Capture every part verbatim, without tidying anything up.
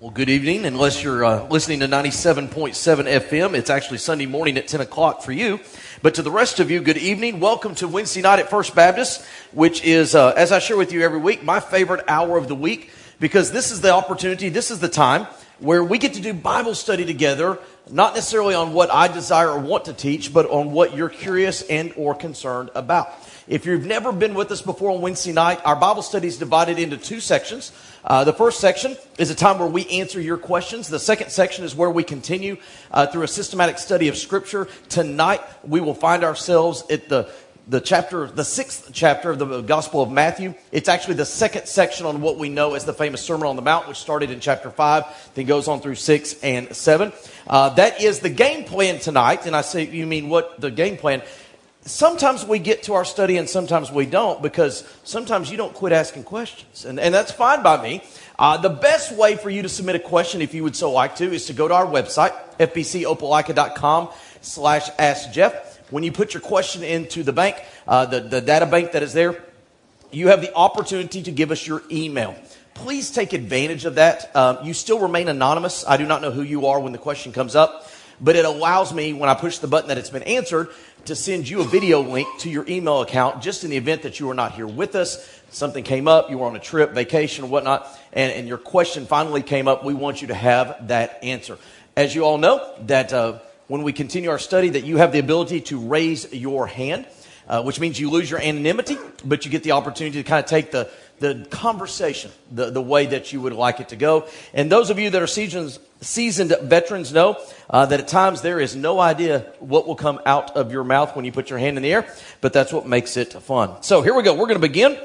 Well, good evening. Unless you're uh, listening to ninety-seven point seven F M, it's actually Sunday morning at ten o'clock for you. But to the rest of you, good evening. Welcome to Wednesday night at First Baptist, which is, uh, as I share with you every week, my favorite hour of the week, because this is the opportunity, this is the time where we get to do Bible study together, not necessarily on what I desire or want to teach, but on what you're curious and or concerned about. If you've never been with us before on Wednesday night, our Bible study is divided into two sections. Uh, the first section is a time where we answer your questions. The second section is where we continue uh, through a systematic study of Scripture. Tonight, we will find ourselves at the the chapter, the sixth chapter of the Gospel of Matthew. It's actually the second section on what we know as the famous Sermon on the Mount, which started in chapter five, then goes on through six and seven. Uh, that is the game plan tonight. And I say, you mean what the game plan? Sometimes we get to our study and sometimes we don't, because sometimes you don't quit asking questions. And, and that's fine by me. Uh, the best way for you to submit a question, if you would so like to, is to go to our website, f b c opelika dot com slash ask jeff. When you put your question into the bank, uh, the, the data bank that is there, you have the opportunity to give us your email. Please take advantage of that. Um, you still remain anonymous. I do not know who you are when the question comes up, but it allows me, when I push the button that it's been answered, to send you a video link to your email account, just in the event that you are not here with us. Something came up, you were on a trip, vacation, or whatnot, and, and your question finally came up. We want you to have that answer. As you all know, that uh, when we continue our study, that you have the ability to raise your hand, uh, which means you lose your anonymity, but you get the opportunity to kind of take the the conversation the, the way that you would like it to go. And those of you that are seasoned, seasoned veterans know uh, that at times there is no idea what will come out of your mouth when you put your hand in the air, but that's what makes it fun. So here we go. We're going to begin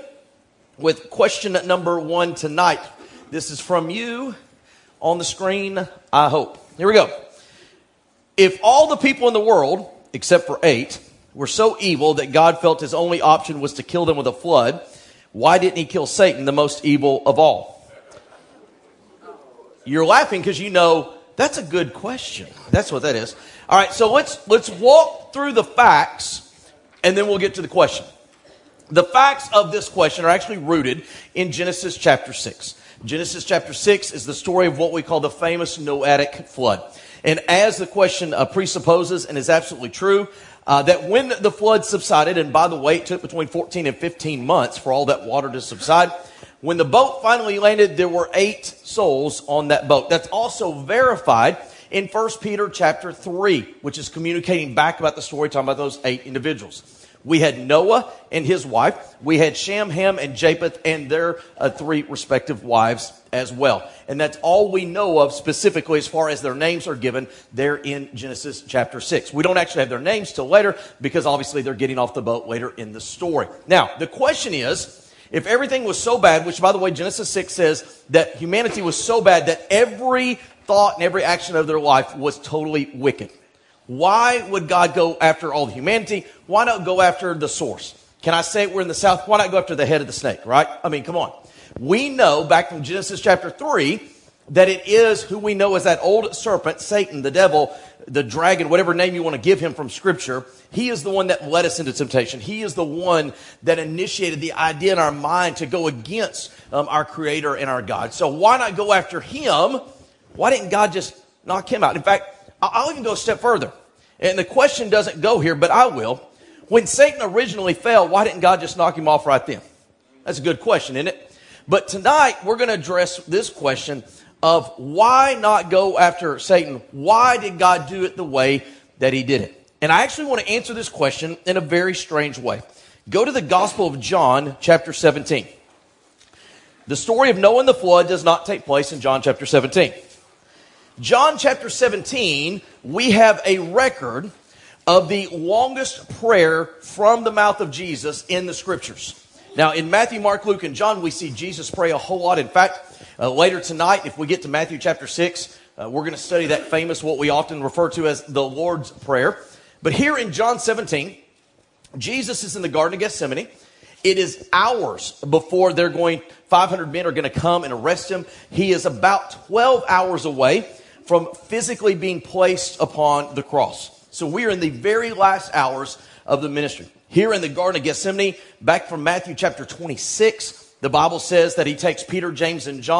with question number one tonight. This is from you on the screen, I hope. Here we go. If all the people in the world, except for eight, were so evil that God felt his only option was to kill them with a flood, why didn't he kill Satan, the most evil of all? You're laughing because you know that's a good question. That's what that is. All right, so let's let's walk through the facts, and then we'll get to the question. The facts of this question are actually rooted in Genesis chapter six. Genesis chapter six is the story of what we call the famous Noahic flood. And as the question uh, presupposes, and is absolutely true, Uh, that when the flood subsided, and by the way, it took between fourteen and fifteen months for all that water to subside. When the boat finally landed, there were eight souls on that boat. That's also verified in First Peter chapter three, which is communicating back about the story, talking about those eight individuals. We had Noah and his wife. We had Shem, Ham, and Japheth, and their uh, three respective wives as well. And that's all we know of specifically as far as their names are given there in Genesis chapter six. We don't actually have their names till later, because obviously they're getting off the boat later in the story. Now, the question is, if everything was so bad, which by the way, Genesis six says that humanity was so bad that every thought and every action of their life was totally wicked, why would God go after all of humanity? Why not go after the source? Can I say it? We're in the South. Why not go after the head of the snake, right? I mean, come on. We know back from Genesis chapter three that it is who we know as that old serpent, Satan, the devil, the dragon, whatever name you want to give him from Scripture. He is the one that led us into temptation. He is the one that initiated the idea in our mind to go against um, our Creator and our God. So why not go after him? Why didn't God just knock him out? In fact, I'll even go a step further. And the question doesn't go here, but I will. When Satan originally fell, why didn't God just knock him off right then? That's a good question, isn't it? But tonight, we're going to address this question of why not go after Satan? Why did God do it the way that he did it? And I actually want to answer this question in a very strange way. Go to the Gospel of John, chapter seventeen. The story of Noah and the flood does not take place in John chapter seventeen. John chapter seventeen, we have a record of the longest prayer from the mouth of Jesus in the Scriptures. Now, in Matthew, Mark, Luke, and John, we see Jesus pray a whole lot. In fact, uh, later tonight, if we get to Matthew chapter six, uh, we're going to study that famous, what we often refer to as the Lord's Prayer. But here in John seventeen, Jesus is in the Garden of Gethsemane. It is hours before they're going, five hundred men are going to come and arrest him. He is about twelve hours away from physically being placed upon the cross. So we are in the very last hours of the ministry. Here in the Garden of Gethsemane, back from Matthew chapter twenty-six, the Bible says that he takes Peter, James, and John,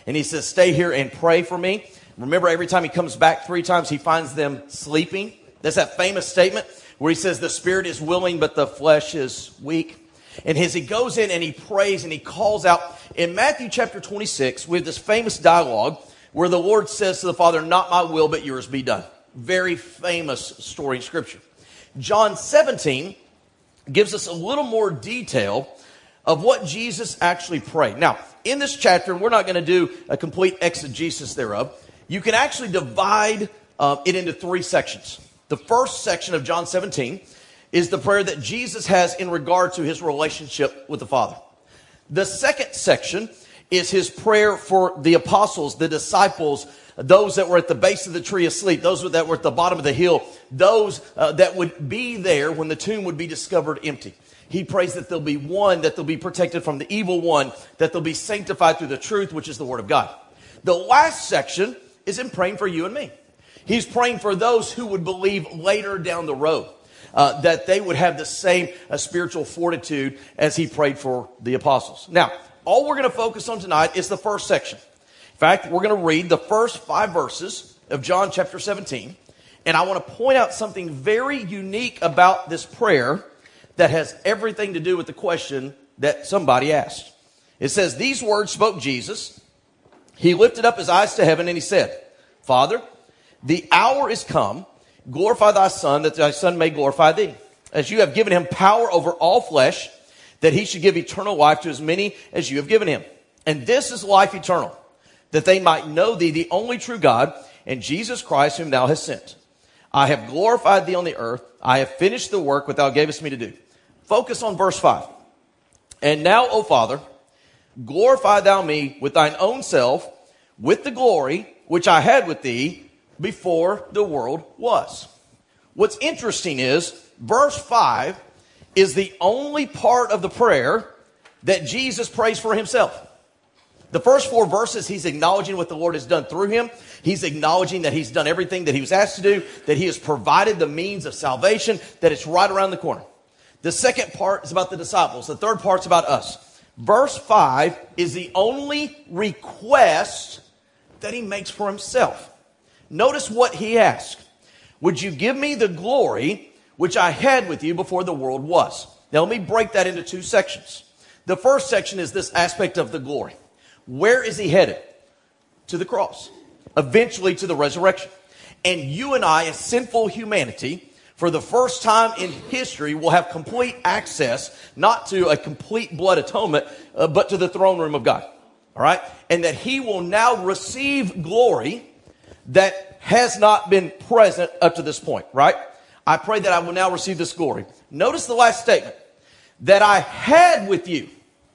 and he says, stay here and pray for me. Remember, every time he comes back three times, he finds them sleeping. That's that famous statement where he says the spirit is willing, but the flesh is weak. And as he goes in and he prays and he calls out, in Matthew chapter twenty-six, we have this famous dialogue where the Lord says to the Father, not my will, but yours be done. Very famous story in Scripture. John seventeen gives us a little more detail of what Jesus actually prayed. Now, in this chapter, and we're not going to do a complete exegesis thereof, you can actually divide uh, it into three sections. The first section of John seventeen is the prayer that Jesus has in regard to his relationship with the Father. The second section is his prayer for the apostles, the disciples, those that were at the base of the tree asleep, those that were at the bottom of the hill, those uh, that would be there when the tomb would be discovered empty. He prays that they'll be one, that they'll be protected from the evil one, that they'll be sanctified through the truth, which is the Word of God. The last section is him praying for you and me. He's praying for those who would believe later down the road, uh, that they would have the same uh, spiritual fortitude as he prayed for the apostles. Now, all we're going to focus on tonight is the first section. In fact, we're going to read the first five verses of John chapter seventeen, and I want to point out something very unique about this prayer that has everything to do with the question that somebody asked. It says, these words spoke Jesus. He lifted up his eyes to heaven and he said, Father, the hour is come. Glorify thy Son, that thy Son may glorify thee. As you have given him power over all flesh, that he should give eternal life to as many as you have given him. And this is life eternal, that they might know thee, the only true God, and Jesus Christ, whom thou hast sent. I have glorified thee on the earth. I have finished the work which thou gavest me to do. Focus on verse five. And now, O Father, glorify thou me with thine own self, with the glory which I had with thee before the world was. What's interesting is, verse five is the only part of the prayer that Jesus prays for himself. The first four verses, he's acknowledging what the Lord has done through him. He's acknowledging that he's done everything that he was asked to do, that he has provided the means of salvation, that it's right around the corner. The second part is about the disciples. The third part's about us. Verse five is the only request that he makes for himself. Notice what he asked. Would you give me the glory which I had with you before the world was? Now let me break that into two sections. The first section is this aspect of the glory. Where is he headed? To the cross. Eventually to the resurrection. And you and I, as sinful humanity, for the first time in history, will have complete access, not to a complete blood atonement, uh, but to the throne room of God. All right? And that he will now receive glory that has not been present up to this point, right? I pray that I will now receive this glory. Notice the last statement. That I had with you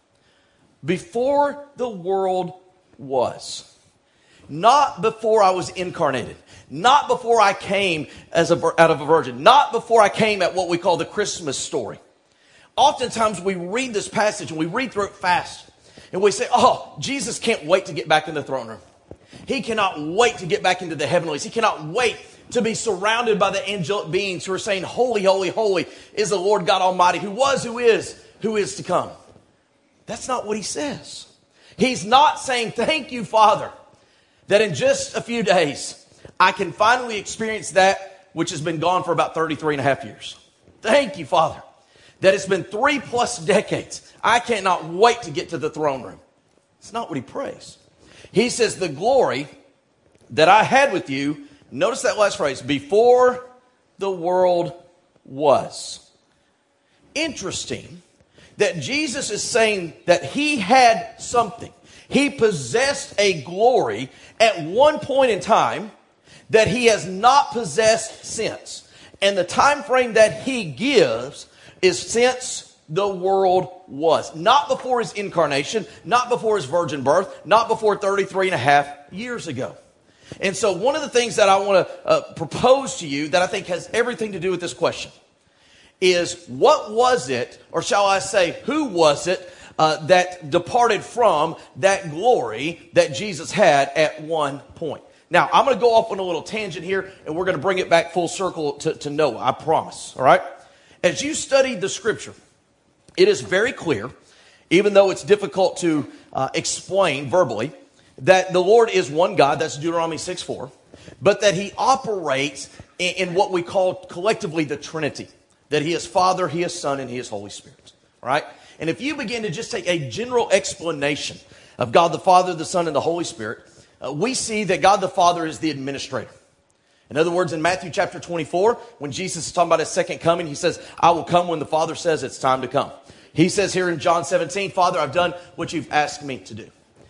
before the world was. Not before I was incarnated. Not before I came as a, out of a virgin. Not before I came at what we call the Christmas story. Oftentimes we read this passage and we read through it fast. And we say, oh, Jesus can't wait to get back in the throne room. He cannot wait to get back into the heavenlies. He cannot wait to be surrounded by the angelic beings who are saying, holy, holy, holy is the Lord God Almighty, who was, who is, who is to come. That's not what he says. He's not saying, thank you, Father, that in just a few days, I can finally experience that which has been gone for about thirty-three and a half years. Thank you, Father, that it's been three plus decades. I cannot wait to get to the throne room. It's not what he prays. He says, the glory that I had with you, notice that last phrase, before the world was. Interesting that Jesus is saying that he had something. He possessed a glory at one point in time that he has not possessed since. And the time frame that he gives is since the world was. Not before his incarnation, not before his virgin birth, not before thirty-three and a half years ago. And so one of the things that I want to uh, propose to you that I think has everything to do with this question is, what was it, or shall I say, who was it uh, that departed from that glory that Jesus had at one point? Now, I'm going to go off on a little tangent here, and we're going to bring it back full circle to, to Noah, I promise, all right? As you study the Scripture, it is very clear, even though it's difficult to uh, explain verbally, that the Lord is one God, that's Deuteronomy six four, but that he operates in, in what we call collectively the Trinity, that he is Father, he is Son, and he is Holy Spirit, all right? And if you begin to just take a general explanation of God the Father, the Son, and the Holy Spirit, uh, we see that God the Father is the administrator. In other words, in Matthew chapter twenty-four, when Jesus is talking about his second coming, he says, I will come when the Father says it's time to come. He says here in John seventeen, Father, I've done what you've asked me to do.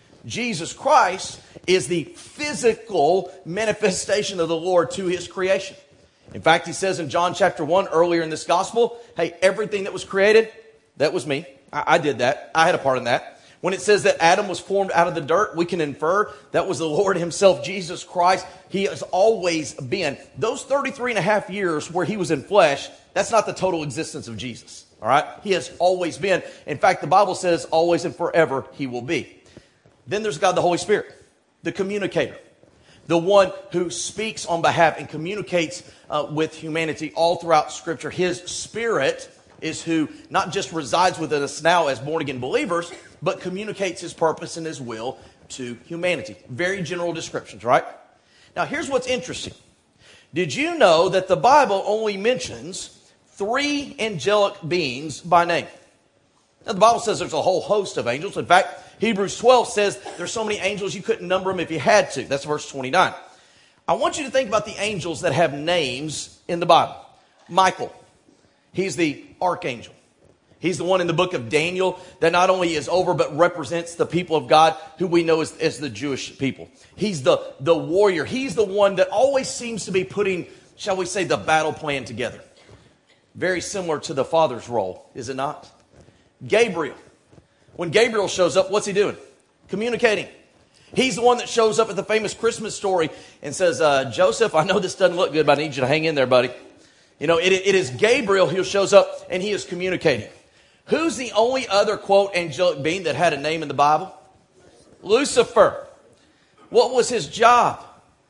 Jesus Christ is the physical manifestation of the Lord to his creation. In fact, he says in John chapter one, earlier in this gospel, hey, everything that was created, that was me. I, I did that. I had a part in that. When it says that Adam was formed out of the dirt, we can infer that was the Lord himself, Jesus Christ. He has always been. Those thirty-three and a half years where he was in flesh, that's not the total existence of Jesus. All right? He has always been. In fact, the Bible says always and forever he will be. Then there's God the Holy Spirit, the communicator, the one who speaks on behalf and communicates uh, with humanity all throughout Scripture. His Spirit is who not just resides within us now as born-again believers, but communicates his purpose and his will to humanity. Very general descriptions, right? Now, here's what's interesting. Did you know that the Bible only mentions three angelic beings by name? Now, the Bible says there's a whole host of angels. In fact, Hebrews twelve says there's so many angels you couldn't number them if you had to. That's verse twenty-nine. I want you to think about the angels that have names in the Bible. Michael, he's the archangel. He's the one in the book of Daniel that not only is over, but represents the people of God who we know as, as the Jewish people. He's the, the warrior. He's the one that always seems to be putting, shall we say, the battle plan together. Very similar to the Father's role, is it not? Gabriel. When Gabriel shows up, what's he doing? Communicating. He's the one that shows up at the famous Christmas story and says, uh, Joseph, I know this doesn't look good, but I need you to hang in there, buddy. You know, it, it is Gabriel who shows up and he is communicating. Who's the only other, quote, angelic being that had a name in the Bible? Lucifer. What was his job?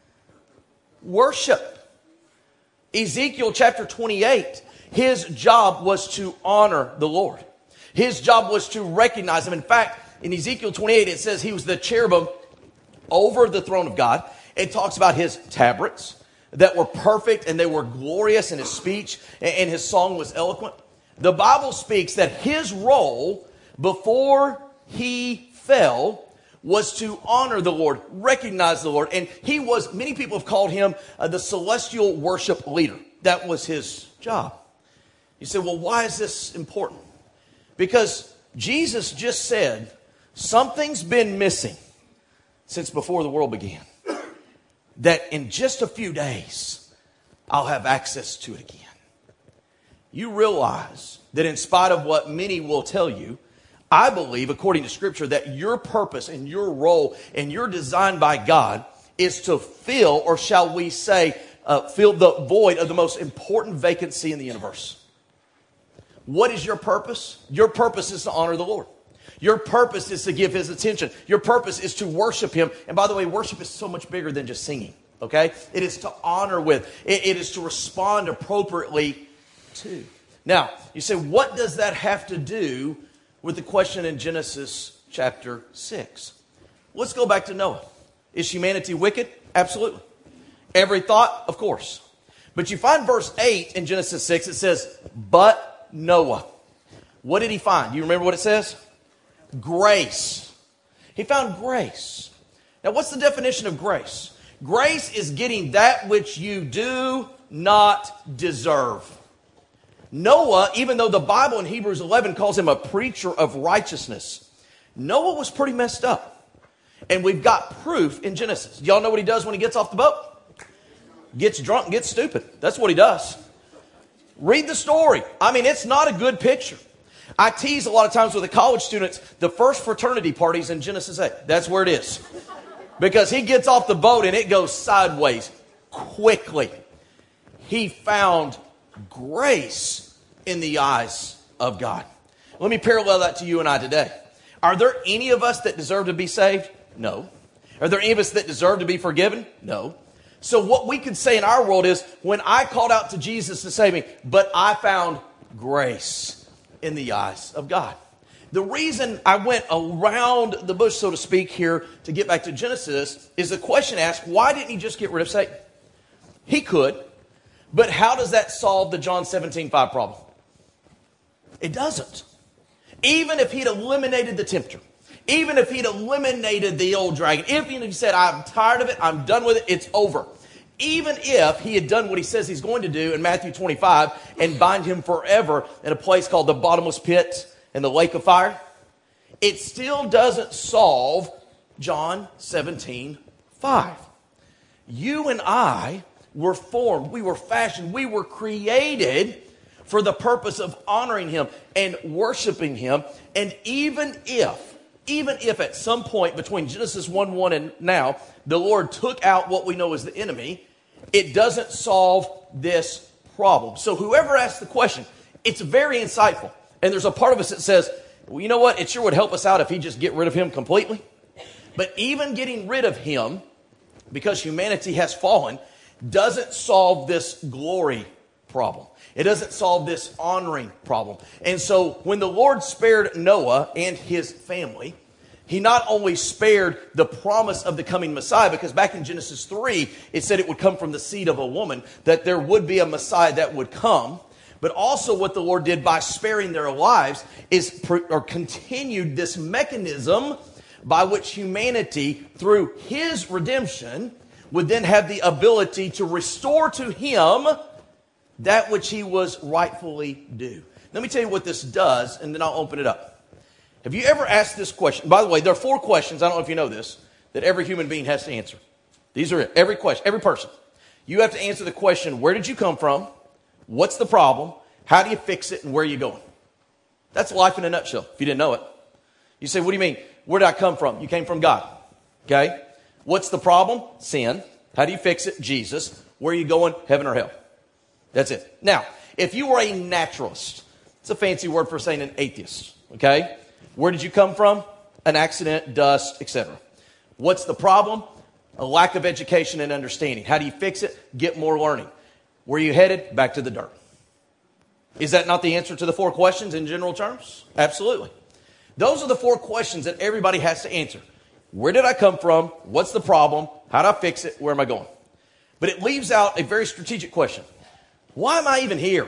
Worship. Ezekiel chapter twenty-eight, his job was to honor the Lord. His job was to recognize him. In fact, in Ezekiel twenty-eight, it says he was the cherubim over the throne of God. It talks about his tabrets that were perfect and they were glorious in his speech and his song was eloquent. The Bible speaks that his role before he fell was to honor the Lord, recognize the Lord. And he was, many people have called him uh, the celestial worship leader. That was his job. You say, well, why is this important? Because Jesus just said, something's been missing since before the world began. That in just a few days, I'll have access to it again. You realize that in spite of what many will tell you, I believe, according to Scripture, that your purpose and your role and your design by God is to fill, or shall we say, uh, fill the void of the most important vacancy in the universe. What is your purpose? Your purpose is to honor the Lord. Your purpose is to give his attention. Your purpose is to worship him. And by the way, worship is so much bigger than just singing, okay? It is to honor with. It, it is to respond appropriately to. Now, you say, what does that have to do with the question in Genesis chapter six? Let's go back to Noah. Is humanity wicked? Absolutely. Every thought? Of course. But you find verse eight in Genesis six, it says, but Noah. What did he find? You remember what it says? Grace. He found grace. Now, what's the definition of grace? Grace is getting that which you do not deserve. Noah, even though the Bible in Hebrews eleven calls him a preacher of righteousness, Noah was pretty messed up. And we've got proof in Genesis. Y'all know what he does when he gets off the boat? Gets drunk and gets stupid. That's what he does. Read the story. I mean, it's not a good picture. I tease a lot of times with the college students, the first fraternity party's in Genesis eight. That's where it is. Because he gets off the boat and it goes sideways quickly. He found grace in the eyes of God. Let me parallel that to you and I today. Are there any of us that deserve to be saved? No. Are there any of us that deserve to be forgiven? No. So what we could say in our world is, when I called out to Jesus to save me, but I found grace in the eyes of God. The reason I went around the bush, so to speak, here to get back to Genesis is the question asked, why didn't he just get rid of Satan? He could, but how does that solve the John seventeen five problem? It doesn't. Even if he'd eliminated the tempter, even if he'd eliminated the old dragon, if he said, I'm tired of it, I'm done with it, it's over. Even if he had done what he says he's going to do in Matthew twenty-five and bind him forever in a place called the bottomless pit and the lake of fire, it still doesn't solve John seventeen five. You and I were formed, we were fashioned, we were created for the purpose of honoring him and worshiping him. And even if, even if at some point between Genesis one one and now, the Lord took out what we know as the enemy, it doesn't solve this problem. So whoever asked the question, it's very insightful. And there's a part of us that says, well, you know what? It sure would help us out if he just get rid of him completely. But even getting rid of him, because humanity has fallen, doesn't solve this glory problem. It doesn't solve this honoring problem. And so when the Lord spared Noah and his family, he not only spared the promise of the coming Messiah, because back in Genesis three, it said it would come from the seed of a woman, that there would be a Messiah that would come. But also what the Lord did by sparing their lives is or continued this mechanism by which humanity, through his redemption, would then have the ability to restore to him that which he was rightfully due. Let me tell you what this does, and then I'll open it up. Have you ever asked this question? By the way, there are four questions, I don't know if you know this, that every human being has to answer. These are it. Every question, every person. You have to answer the question, where did you come from? What's the problem? How do you fix it? And where are you going? That's life in a nutshell, if you didn't know it. You say, what do you mean? Where did I come from? You came from God. Okay? What's the problem? Sin. How do you fix it? Jesus. Where are you going? Heaven or hell? That's it. Now, if you were a naturalist, it's a fancy word for saying an atheist. Okay? Where did you come from? An accident, dust, et cetera. What's the problem? A lack of education and understanding. How do you fix it? Get more learning. Where are you headed? Back to the dirt. Is that not the answer to the four questions in general terms? Absolutely. Those are the four questions that everybody has to answer. Where did I come from? What's the problem? How do I fix it? Where am I going? But it leaves out a very strategic question. Why am I even here?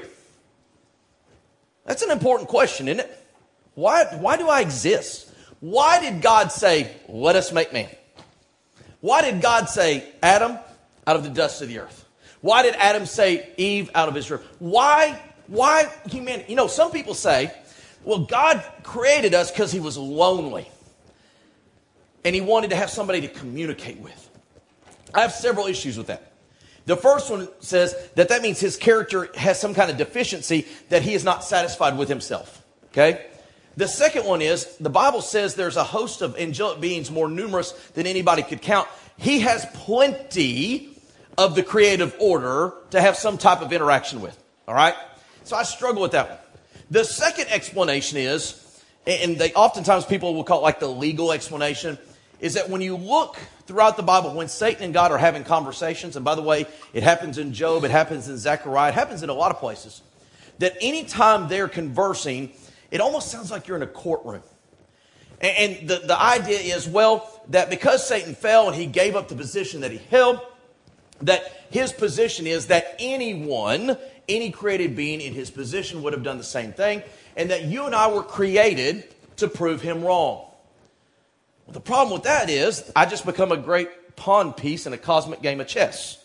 That's an important question, isn't it? Why, why do I exist? Why did God say, let us make man? Why did God say, Adam, out of the dust of the earth? Why did Adam say, Eve, out of his rib? Why, why humanity? You know, some people say, well, God created us because he was lonely. And he wanted to have somebody to communicate with. I have several issues with that. The first one says that that means his character has some kind of deficiency that he is not satisfied with himself. Okay? The second one is, the Bible says there's a host of angelic beings more numerous than anybody could count. He has plenty of the creative order to have some type of interaction with. All right? So I struggle with that one. The second explanation is, and they oftentimes people will call it like the legal explanation, is that when you look throughout the Bible, when Satan and God are having conversations, and by the way, it happens in Job, it happens in Zechariah, it happens in a lot of places, that anytime they're conversing, it almost sounds like you're in a courtroom. And, and the, the idea is, well, that because Satan fell and he gave up the position that he held, that his position is that anyone, any created being in his position would have done the same thing, and that you and I were created to prove him wrong. Well, the problem with that is I just become a great pawn piece in a cosmic game of chess.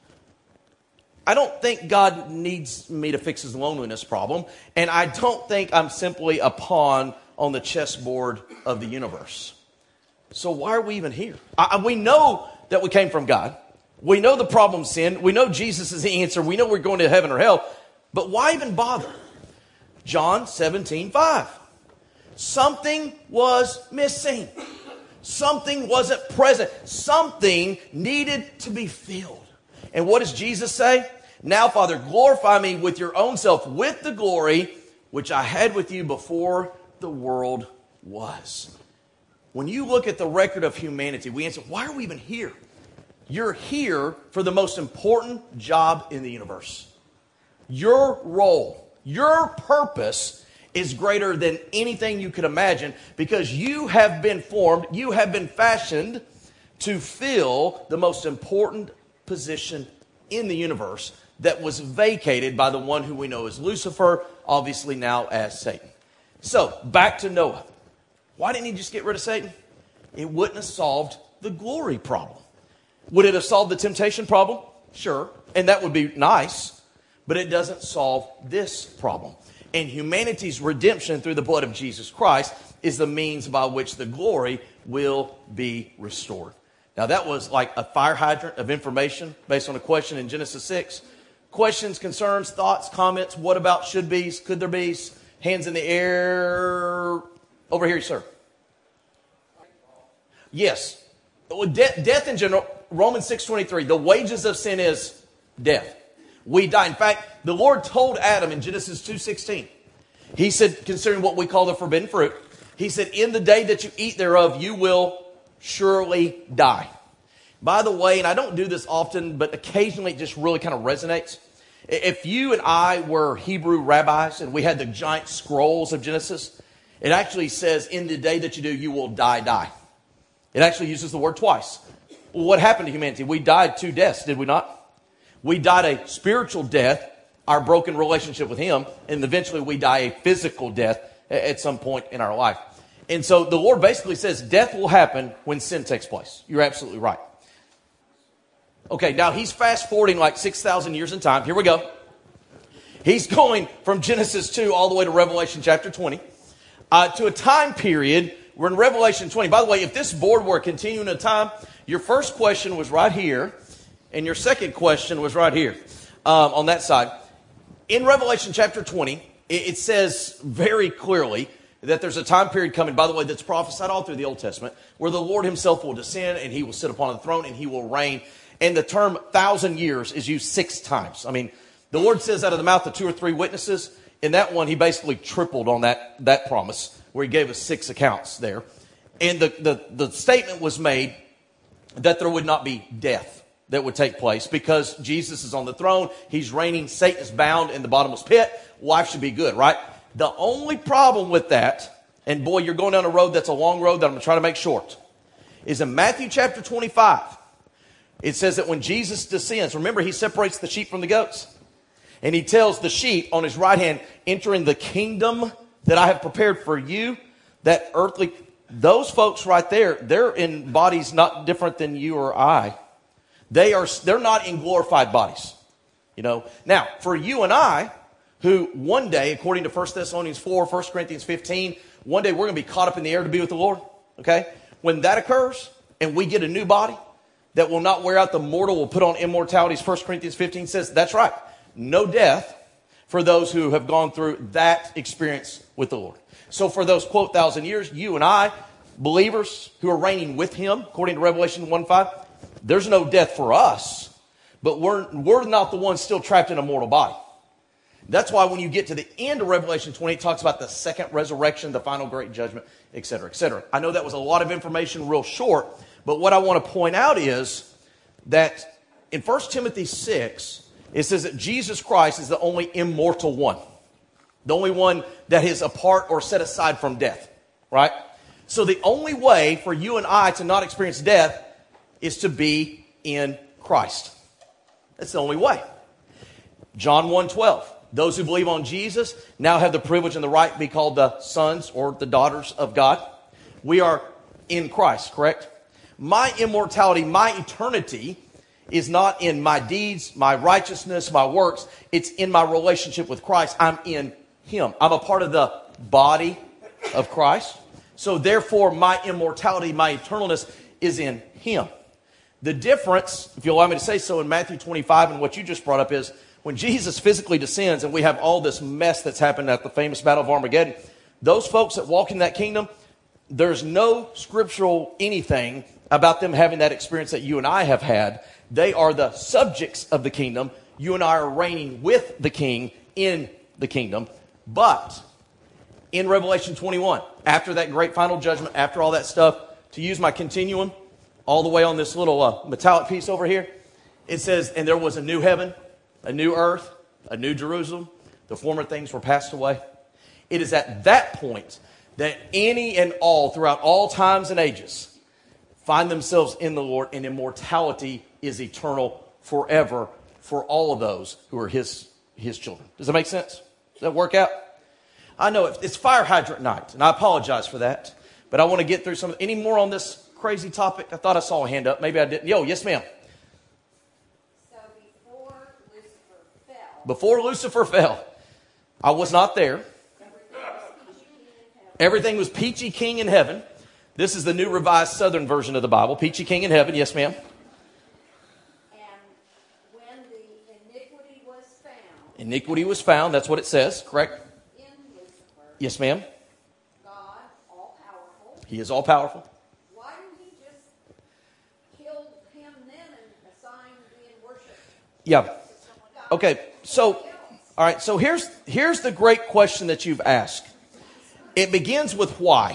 I don't think God needs me to fix his loneliness problem, and I don't think I'm simply a pawn on the chessboard of the universe. So why are we even here? I, we know that we came from God. We know the problem's sin. We know Jesus is the answer. We know we're going to heaven or hell. But why even bother? John seventeen five. Something was missing. Something wasn't present. Something needed to be filled. And what does Jesus say? Now, Father, glorify me with your own self, with the glory which I had with you before the world was. When you look at the record of humanity, we answer, why are we even here? You're here for the most important job in the universe. Your role, your purpose is greater than anything you could imagine, because you have been formed, you have been fashioned to fill the most important position in the universe that was vacated by the one who we know as Lucifer, obviously now as Satan. So, back to Noah. Why didn't he just get rid of Satan? It wouldn't have solved the glory problem. Would it have solved the temptation problem? Sure, and that would be nice, but it doesn't solve this problem. And humanity's redemption through the blood of Jesus Christ is the means by which the glory will be restored. Now, that was like a fire hydrant of information based on a question in Genesis six. Questions, concerns, thoughts, comments, what about, should be's, could there be's, hands in the air. Over here, sir. Yes. De- death in general, Romans six twenty-three, the wages of sin is death. We die. In fact, the Lord told Adam in Genesis two sixteen, he said, concerning what we call the forbidden fruit, he said, in the day that you eat thereof, you will surely die. By the way, and I don't do this often, but occasionally it just really kind of resonates. If you and I were Hebrew rabbis and we had the giant scrolls of Genesis, it actually says, in the day that you do, you will die, die. It actually uses the word twice. Well, what happened to humanity? We died two deaths, did we not? We died a spiritual death, our broken relationship with Him, and eventually we die a physical death at some point in our life. And so the Lord basically says death will happen when sin takes place. You're absolutely right. Okay, now He's fast forwarding like six thousand years in time. Here we go. He's going from Genesis two all the way to Revelation chapter twenty uh, to a time period. We're in Revelation twenty. By the way, if this board were continuing a time, your first question was right here, and your second question was right here um, on that side. In Revelation chapter twenty, it, it says very clearly that there's a time period coming, by the way, that's prophesied all through the Old Testament, where the Lord Himself will descend and He will sit upon the throne and He will reign. And the term thousand years is used six times. I mean, the Lord says out of the mouth of two or three witnesses. In that one, He basically tripled on that, that promise, where He gave us six accounts there. And the, the, the statement was made that there would not be death that would take place because Jesus is on the throne. He's reigning. Satan is bound in the bottomless pit. Life should be good, right? The only problem with that, and boy, you're going down a road that's a long road that I'm going to try to make short, is in Matthew chapter twenty-five. It says that when Jesus descends, remember He separates the sheep from the goats. And He tells the sheep on His right hand, enter in the kingdom that I have prepared for you, that earthly, those folks right there, they're in bodies not different than you or I. They are, they're not in glorified bodies. You know, now for you and I, who one day, according to First Thessalonians four, First Corinthians fifteen, one day we're going to be caught up in the air to be with the Lord. Okay. When that occurs and we get a new body that will not wear out, the mortal will put on immortality, as First Corinthians fifteen says, that's right. No death for those who have gone through that experience with the Lord. So for those, quote, thousand years, you and I, believers who are reigning with Him, according to Revelation one five, there's no death for us, but we're, we're not the ones still trapped in a mortal body. That's why when you get to the end of Revelation twenty, it talks about the second resurrection, the final great judgment, et cetera, et cetera. I know that was a lot of information real short, but what I want to point out is that in First Timothy six, it says that Jesus Christ is the only immortal one. The only one that is apart or set aside from death, right? So the only way for you and I to not experience death is to be in Christ. That's the only way. John one twelve. Those who believe on Jesus now have the privilege and the right to be called the sons or the daughters of God. We are in Christ, correct? My immortality, my eternity is not in my deeds, my righteousness, my works. It's in my relationship with Christ. I'm in Him. I'm a part of the body of Christ. So therefore, my immortality, my eternalness is in Him. The difference, if you allow me to say so, in Matthew twenty-five and what you just brought up is when Jesus physically descends and we have all this mess that's happened at the famous Battle of Armageddon, those folks that walk in that kingdom, there's no scriptural anything about them having that experience that you and I have had. They are the subjects of the kingdom. You and I are reigning with the King in the kingdom. But in Revelation twenty-one, after that great final judgment, after all that stuff, to use my continuum, all the way on this little uh, metallic piece over here, it says, and there was a new heaven, a new earth, a new Jerusalem. The former things were passed away. It is at that point that any and all, throughout all times and ages, find themselves in the Lord, and immortality is eternal forever for all of those who are his, his children. Does that make sense? Does that work out? I know it's fire hydrant night, and I apologize for that, but I want to get through some. Any more on this crazy topic? I thought I saw a hand up. Maybe I didn't. Yo, yes, ma'am. So before Lucifer fell, Before Lucifer fell, I was not there. Everything was peachy king in heaven. This is the New Revised Southern version of the Bible. Peachy king in heaven. Yes, ma'am. And when the iniquity was found, Iniquity was found. That's what it says. Correct? in Lucifer, Yes, ma'am. God, all powerful, He is all powerful. why didn't he just kill him then and assign being worshipped Yeah. to someone else? Okay. So, all right. So here's here's the great question that you've asked. It begins with why.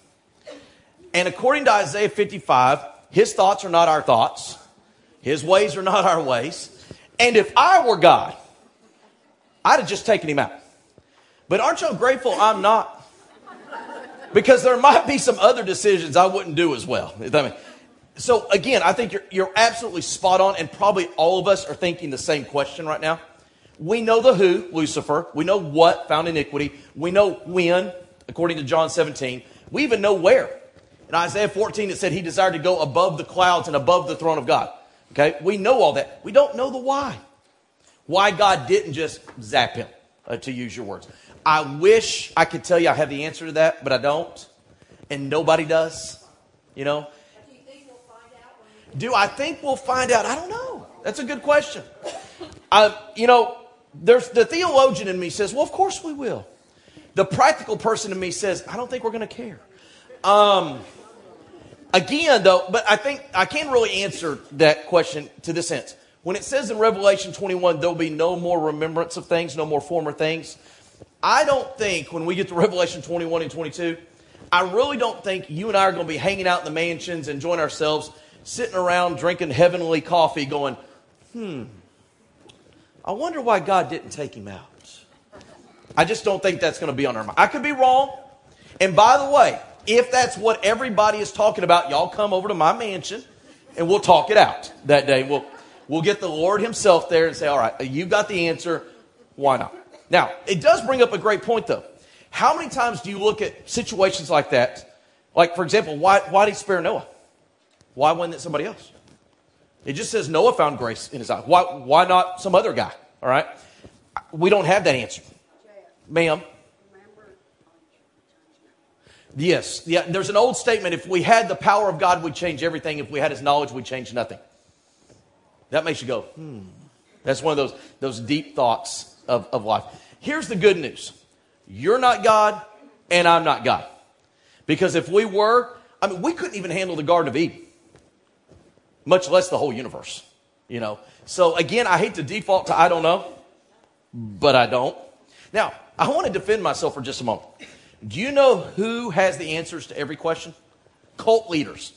And according to Isaiah fifty-five, his thoughts are not our thoughts. His ways are not our ways. And if I were God, I'd have just taken him out. But aren't y'all grateful I'm not? Because there might be some other decisions I wouldn't do as well. I mean, so again, I think you're, you're absolutely spot on, and probably all of us are thinking the same question right now. We know the who, Lucifer. We know what, found iniquity. We know when, according to John seventeen. We even know where. In Isaiah fourteen, it said he desired to go above the clouds and above the throne of God. Okay, we know all that. We don't know the why. Why God didn't just zap him, uh, to use your words. I wish I could tell you I have the answer to that, but I don't. And nobody does, you know. Do you think we'll find out when we Do I think we'll find out? I don't know. That's a good question. I, you know, there's the theologian in me says, well, of course we will. The practical person in me says, I don't think we're going to care. Um, again, though, but I think I can really answer that question to this sense. When it says in Revelation twenty-one, there'll be no more remembrance of things, no more former things. I don't think when we get to Revelation twenty-one and twenty-two, I really don't think you and I are going to be hanging out in the mansions, enjoying ourselves, sitting around drinking heavenly coffee going, hmm, I wonder why God didn't take him out. I just don't think that's going to be on our mind. I could be wrong. And by the way, if that's what everybody is talking about, y'all come over to my mansion and we'll talk it out that day. We'll, we'll get the Lord himself there and say, all right, you got the answer. Why not? Now, it does bring up a great point, though. How many times do you look at situations like that? Like, for example, why, why did he spare Noah? Why wasn't it somebody else? It just says Noah found grace in his eyes. Why, why not some other guy? All right? We don't have that answer. Ma'am? Yes. Yeah, there's an old statement, if we had the power of God, we'd change everything. If we had his knowledge, we'd change nothing. That makes you go, hmm. That's one of those, those deep thoughts of, of life. Here's the good news. You're not God, and I'm not God. Because if we were, I mean, we couldn't even handle the Garden of Eden, much less the whole universe, you know. So again, I hate to default to I don't know, but I don't. Now, I want to defend myself for just a moment. Do you know who has the answers to every question? Cult leaders.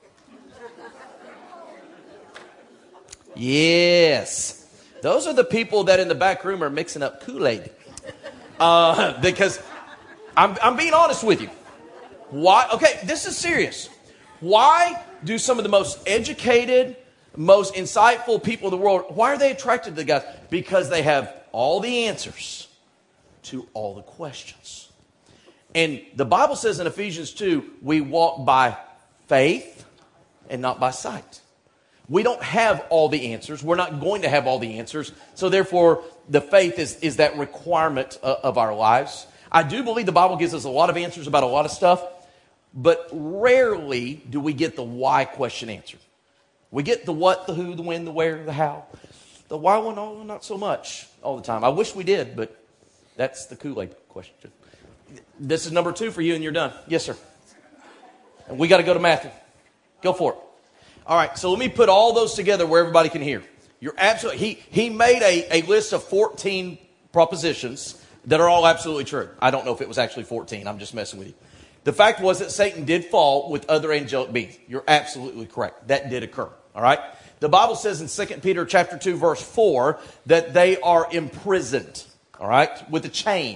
Yes. Those are the people that in the back room are mixing up Kool-Aid. Uh, because I'm, I'm being honest with you. Why? Okay, this is serious. Why do some of the most educated, most insightful people in the world, why are they attracted to the guys? Because they have all the answers to all the questions. And the Bible says in Ephesians two, we walk by faith and not by sight. We don't have all the answers. We're not going to have all the answers. So therefore, the faith is, is that requirement of, of our lives. I do believe the Bible gives us a lot of answers about a lot of stuff, but rarely do we get the why question answered. We get the what, the who, the when, the where, the how. The why one, oh, not so much all the time. I wish we did, but that's the Kool-Aid question. This is number two for you, and you're done. Yes, sir. And we got to go to Matthew. Go for it. All right, so let me put all those together where everybody can hear. You're absolutely, he, he made a, a list of fourteen propositions that are all absolutely true. I don't know if it was actually fourteen. I'm just messing with you. The fact was that Satan did fall with other angelic beings. You're absolutely correct. That did occur. All right. The Bible says in Second Peter chapter two, verse four, that they are imprisoned. All right. With a chain.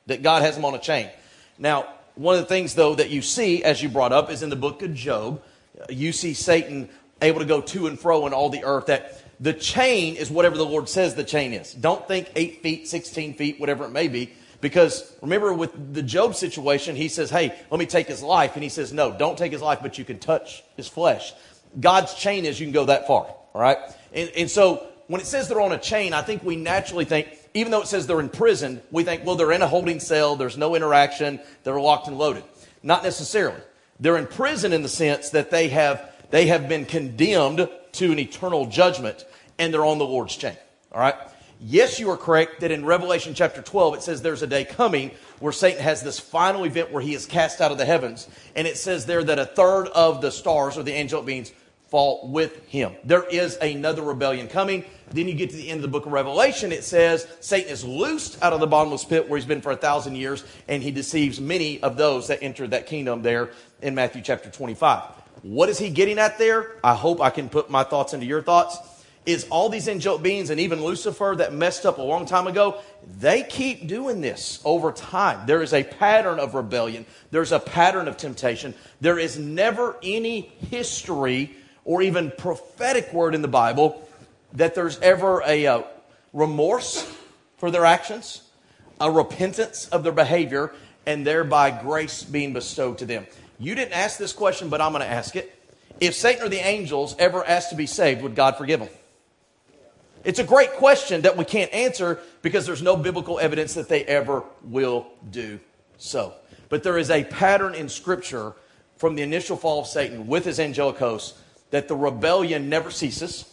that God has them on a chain. Now, one of the things, though, that you see, as you brought up, is in the book of Job. You see Satan able to go to and fro in all the earth. That the chain is whatever the Lord says the chain is. Don't think eight feet, sixteen feet, whatever it may be. Because remember with the Job situation, he says, hey, let me take his life. And he says, no, don't take his life, but you can touch his flesh. God's chain is you can go that far. All right. And, and so when it says they're on a chain, I think we naturally think, even though it says they're in prison, we think, well, they're in a holding cell. There's no interaction. They're locked and loaded. Not necessarily. They're in prison in the sense that they have they have been condemned to an eternal judgment, and they're on the Lord's chain. All right. Yes, you are correct that in Revelation chapter twelve, it says there's a day coming where Satan has this final event where he is cast out of the heavens. And it says there that a third of the stars or the angelic beings fall with him. There is another rebellion coming. Then you get to the end of the book of Revelation. It says Satan is loosed out of the bottomless pit where he's been for a thousand years. And he deceives many of those that entered that kingdom there in Matthew chapter twenty-five. What is he getting at there? I hope I can put my thoughts into your thoughts. Is all these angelic beings and even Lucifer that messed up a long time ago, they keep doing this over time. There is a pattern of rebellion. There's a pattern of temptation. There is never any history or even prophetic word in the Bible that there's ever a uh, remorse for their actions, a repentance of their behavior, and thereby grace being bestowed to them. You didn't ask this question, but I'm going to ask it. If Satan or the angels ever asked to be saved, would God forgive them? It's a great question that we can't answer because there's no biblical evidence that they ever will do so. But there is a pattern in Scripture from the initial fall of Satan with his angelic hosts that the rebellion never ceases.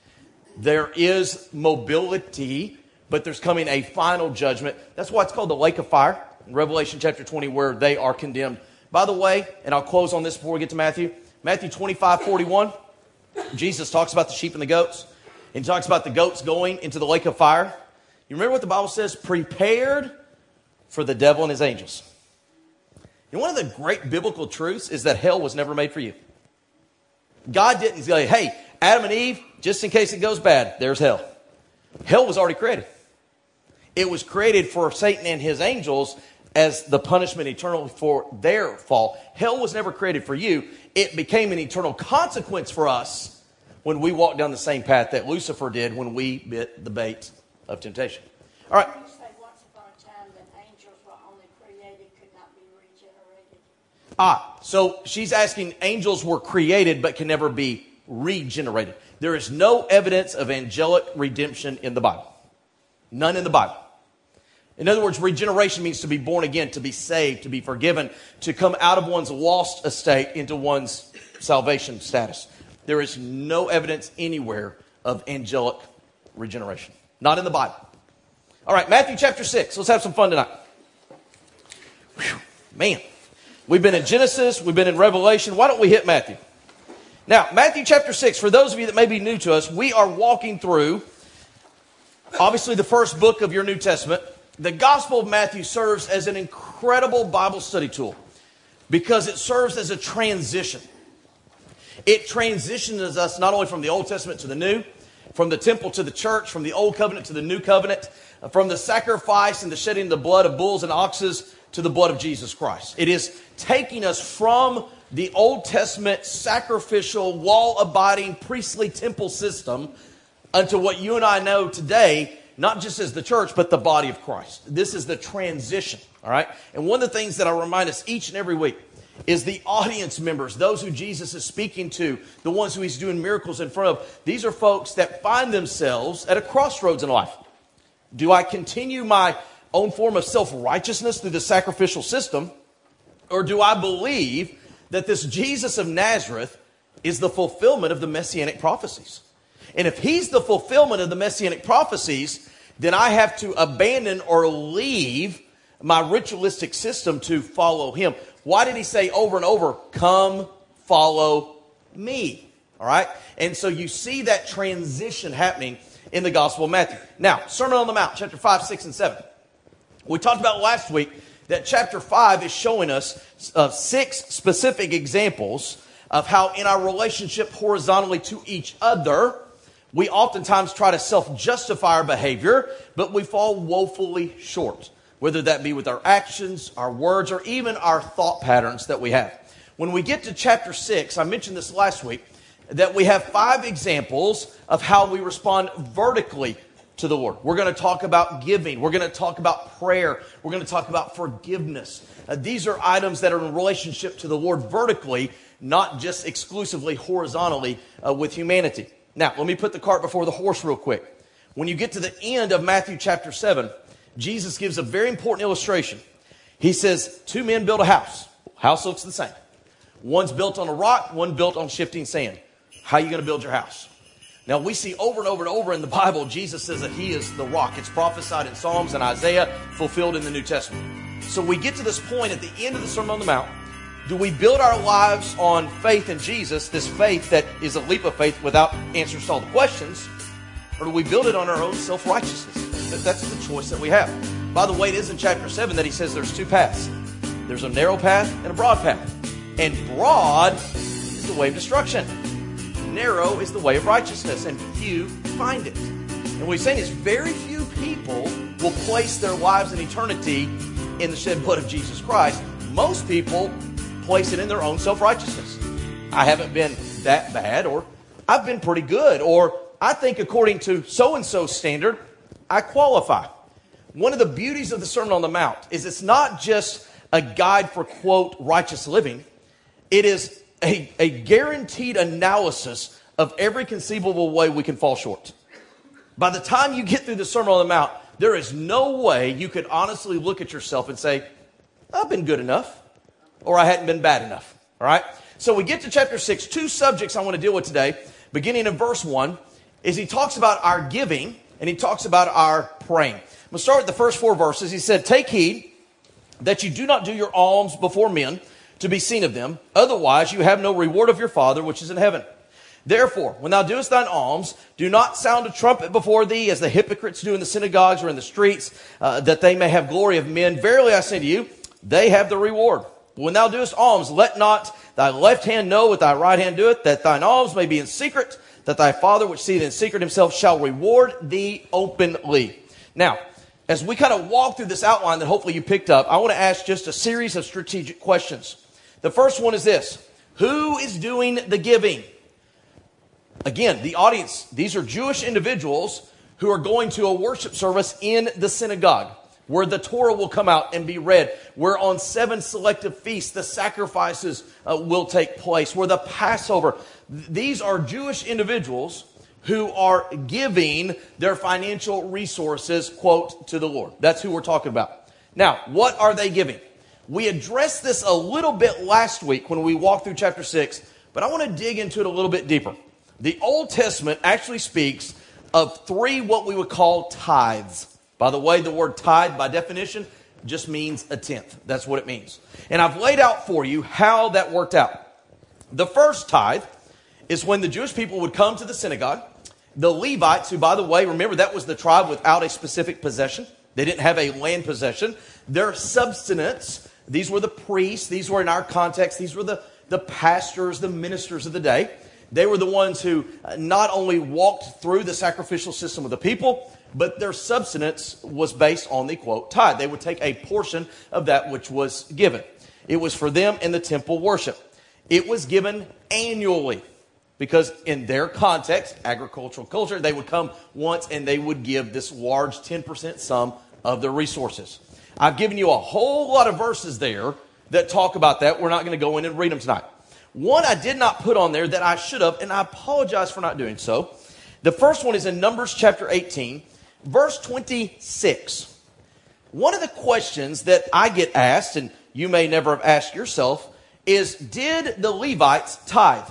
There is mobility, but there's coming a final judgment. That's why it's called the lake of fire in Revelation chapter twenty, where they are condemned. By the way, and I'll close on this before we get to Matthew, Matthew twenty-five forty-one, Jesus talks about the sheep and the goats. And he talks about the goats going into the lake of fire. You remember what the Bible says? Prepared for the devil and his angels. And one of the great biblical truths is that hell was never made for you. God didn't say, hey, Adam and Eve, just in case it goes bad, there's hell. Hell was already created. It was created for Satan and his angels as the punishment eternal for their fall. Hell was never created for you. It became an eternal consequence for us when we walked down the same path that Lucifer did when we bit the bait of temptation. All right. You say once upon a time that angels were only created, could not be regenerated. Ah, so she's asking angels were created but can never be regenerated. There is no evidence of angelic redemption in the Bible. None in the Bible. In other words, regeneration means to be born again, to be saved, to be forgiven, to come out of one's lost estate into one's salvation status. There is no evidence anywhere of angelic regeneration. Not in the Bible. All right, Matthew chapter six. Let's have some fun tonight. Whew, man, we've been in Genesis. We've been in Revelation. Why don't we hit Matthew? Now, Matthew chapter six, for those of you that may be new to us, we are walking through, obviously, the first book of your New Testament. The Gospel of Matthew serves as an incredible Bible study tool because it serves as a transition. It transitions us not only from the Old Testament to the New, from the temple to the church, from the Old Covenant to the New Covenant, from the sacrifice and the shedding of the blood of bulls and oxes to the blood of Jesus Christ. It is taking us from the Old Testament sacrificial, law-abiding, priestly temple system unto what you and I know today, not just as the church, but the body of Christ. This is the transition, all right? And one of the things that I remind us each and every week is the audience members, those who Jesus is speaking to, the ones who he's doing miracles in front of. These are folks that find themselves at a crossroads in life. Do I continue my own form of self-righteousness through the sacrificial system, or do I believe that this Jesus of Nazareth is the fulfillment of the messianic prophecies? And if he's the fulfillment of the messianic prophecies, then I have to abandon or leave my ritualistic system to follow him. Why did he say over and over, come follow me? All right. And so you see that transition happening in the Gospel of Matthew. Now, Sermon on the Mount, chapter five, six, and seven. We talked about last week that chapter five is showing us uh, six specific examples of how in our relationship horizontally to each other, we oftentimes try to self-justify our behavior, but we fall woefully short. whether that be with our actions, our words, or even our thought patterns that we have. When we get to chapter six, I mentioned this last week, that we have five examples of how we respond vertically to the Lord. We're going to talk about giving. We're going to talk about prayer. We're going to talk about forgiveness. Uh, these are items that are in relationship to the Lord vertically, not just exclusively horizontally uh, with humanity. Now, let me put the cart before the horse real quick. When you get to the end of Matthew chapter seven, Jesus gives a very important illustration. He says, two men build a house. House looks the same. One's built on a rock, one built on shifting sand. How are you going to build your house? Now, we see over and over and over in the Bible, Jesus says that he is the rock. It's prophesied in Psalms and Isaiah, fulfilled in the New Testament. So we get to this point at the end of the Sermon on the Mount. Do we build our lives on faith in Jesus, this faith that is a leap of faith without answers to all the questions, or do we build it on our own self-righteousness? That's the choice that we have. By the way, it is in chapter seven that he says there's two paths. There's a narrow path and a broad path. And broad is the way of destruction. Narrow is the way of righteousness, and few find it. And what he's saying is very few people will place their lives in eternity in the shed blood of Jesus Christ. Most people place it in their own self-righteousness. I haven't been that bad, or I've been pretty good, or I think according to so-and-so standard, I qualify. One of the beauties of the Sermon on the Mount is it's not just a guide for, quote, righteous living. It is A, a guaranteed analysis of every conceivable way we can fall short. By the time you get through the Sermon on the Mount, there is no way you could honestly look at yourself and say, I've been good enough, or I hadn't been bad enough. All right? So we get to chapter six. Two subjects I want to deal with today, beginning in verse one, is he talks about our giving, and he talks about our praying. I'm going to start with the first four verses. He said, take heed that you do not do your alms before men, to be seen of them. Otherwise, you have no reward of your Father which is in heaven. Therefore, when thou doest thine alms, do not sound a trumpet before thee, as the hypocrites do in the synagogues or in the streets, uh, that they may have glory of men. Verily I say to you, they have the reward. But when thou doest alms, let not thy left hand know what thy right hand doeth, that thine alms may be in secret, that thy Father which seeth in secret himself shall reward thee openly. Now, as we kind of walk through this outline that hopefully you picked up, I want to ask just a series of strategic questions. The first one is this: who is doing the giving? Again, the audience, these are Jewish individuals who are going to a worship service in the synagogue, where the Torah will come out and be read, where on seven selective feasts the sacrifices uh, will take place, where the Passover. These are Jewish individuals who are giving their financial resources, quote, to the Lord. That's who we're talking about. Now, what are they giving? We addressed this a little bit last week when we walked through chapter six, but I want to dig into it a little bit deeper. The Old Testament actually speaks of three what we would call tithes. By the way, the word tithe, by definition, just means a tenth. That's what it means. And I've laid out for you how that worked out. The first tithe is when the Jewish people would come to the synagogue. The Levites, who, by the way, remember that was the tribe without a specific possession. They didn't have a land possession. Their substance, these were the priests. These were, in our context, these were the, the pastors, the ministers of the day. They were the ones who not only walked through the sacrificial system of the people, but their substance was based on the, quote, tithe. They would take a portion of that which was given. It was for them in the temple worship. It was given annually because in their context, agricultural culture, they would come once and they would give this large ten percent sum of their resources. I've given you a whole lot of verses there that talk about that. We're not going to go in and read them tonight. One I did not put on there that I should have, and I apologize for not doing so. The first one is in Numbers chapter eighteen, verse twenty-six. One of the questions that I get asked, and you may never have asked yourself, is did the Levites tithe?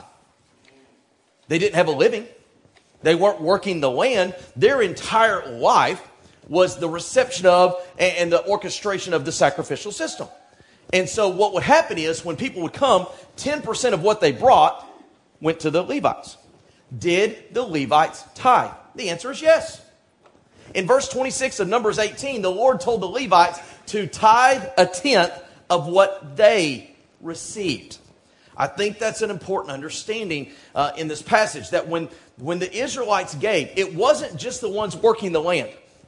They didn't have a living. They weren't working the land. Their entire life was the reception of and the orchestration of the sacrificial system. And so what would happen is when people would come, ten percent of what they brought went to the Levites. Did the Levites tithe? The answer is yes. In verse twenty-six of Numbers eighteen, the Lord told the Levites to tithe a tenth of what they received. I think that's an important understanding uh, in this passage, that when, when the Israelites gave, it wasn't just the ones working the land.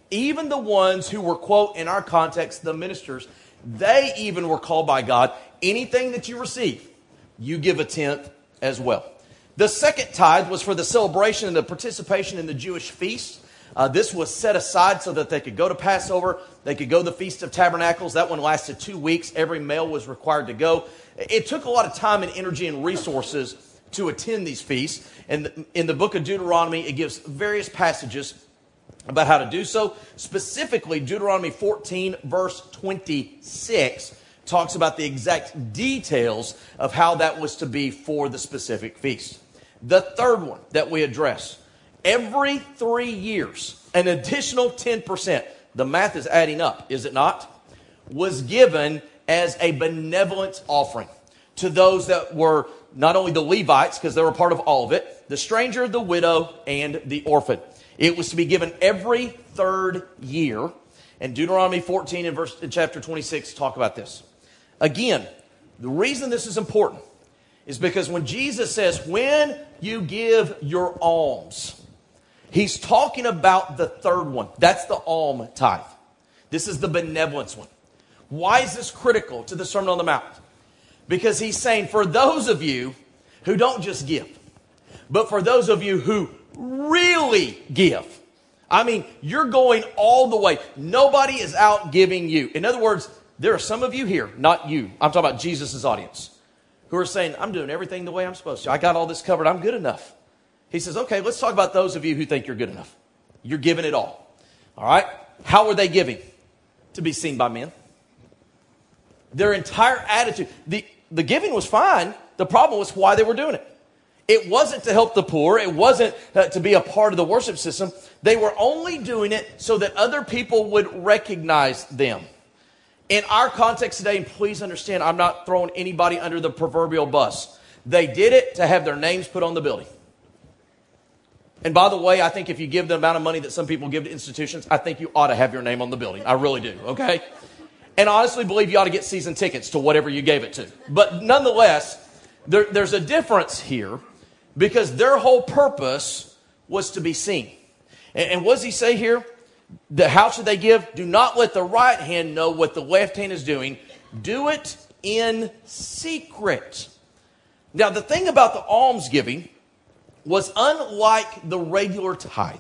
even the ones who were, quote, in our context, the ministers, they even were called by God. Anything that you receive, you give a tenth as well. The second tithe was for the celebration and the participation in the Jewish feast. Uh, this was set aside so that they could go to Passover. They could go to the Feast of Tabernacles. That one lasted two weeks. Every male was required to go. It took a lot of time and energy and resources to attend these feasts. And in the book of Deuteronomy, it gives various passages about how to do so. Specifically, Deuteronomy fourteen, verse twenty-six, talks about the exact details of how that was to be for the specific feast. The third one that we address, every three years, an additional ten percent, the math is adding up, is it not, was given as a benevolent offering to those that were not only the Levites, because they were part of all of it, the stranger, the widow, and the orphan. It was to be given every third year. And Deuteronomy fourteen and verse in chapter twenty-six talk about this. Again, the reason this is important is because when Jesus says, when you give your alms, he's talking about the third one. That's the alm tithe. This is the benevolence one. Why is this critical to the Sermon on the Mount? Because he's saying, for those of you who don't just give, but for those of you who really give, I mean, you're going all the way. Nobody is out giving you. In other words, there are some of you here, not you, I'm talking about Jesus' audience, who are saying, I'm doing everything the way I'm supposed to. I got all this covered. I'm good enough. He says, okay, let's talk about those of you who think you're good enough. You're giving it all. All right? How are they giving? To be seen by men. Their entire attitude. The, the giving was fine. The problem was why they were doing it. It wasn't to help the poor. It wasn't uh, to be a part of the worship system. They were only doing it so that other people would recognize them. In our context today, and please understand, I'm not throwing anybody under the proverbial bus. They did it to have their names put on the building. And by the way, I think if you give the amount of money that some people give to institutions, I think you ought to have your name on the building. I really do, okay? And I honestly believe you ought to get season tickets to whatever you gave it to. But nonetheless, there, there's a difference here because their whole purpose was to be seen. And, and what does he say here? The, how should they give? Do not let the right hand know what the left hand is doing. Do it in secret. Now, the thing about the almsgiving was unlike the regular tithe.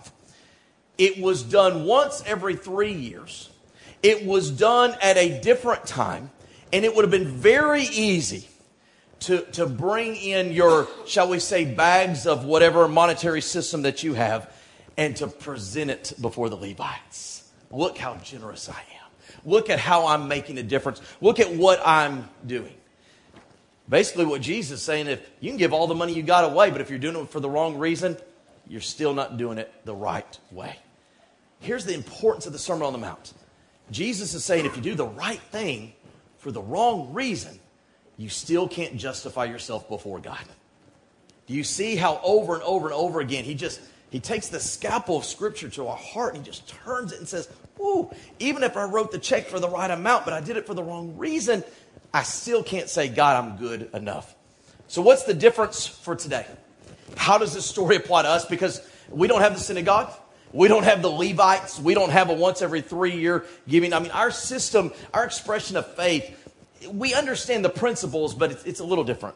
It was done once every three years. It was done at a different time. And it would have been very easy to, to bring in your, shall we say, bags of whatever monetary system that you have and to present it before the Levites. Look how generous I am. Look at how I'm making a difference. Look at what I'm doing. Basically what Jesus is saying, if you can give all the money you got away, but if you're doing it for the wrong reason, you're still not doing it the right way. Here's the importance of the Sermon on the Mount. Jesus is saying if you do the right thing for the wrong reason, you still can't justify yourself before God. Do you see how over and over and over again, he just, he takes the scalpel of Scripture to our heart and he just turns it and says, ooh, even if I wrote the check for the right amount, but I did it for the wrong reason, I still can't say, God, I'm good enough. So what's the difference for today? How does this story apply to us? Because we don't have the synagogue. We don't have the Levites. We don't have a once every three year giving. I mean, our system, our expression of faith, we understand the principles, but it's, it's a little different.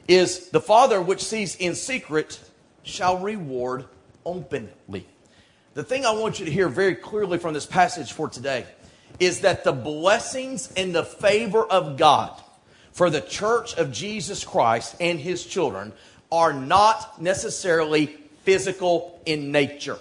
Is the Father which sees in secret shall reward openly. The thing I want you to hear very clearly from this passage for today is that the blessings and the favor of God for the church of Jesus Christ and his children are not necessarily physical in nature,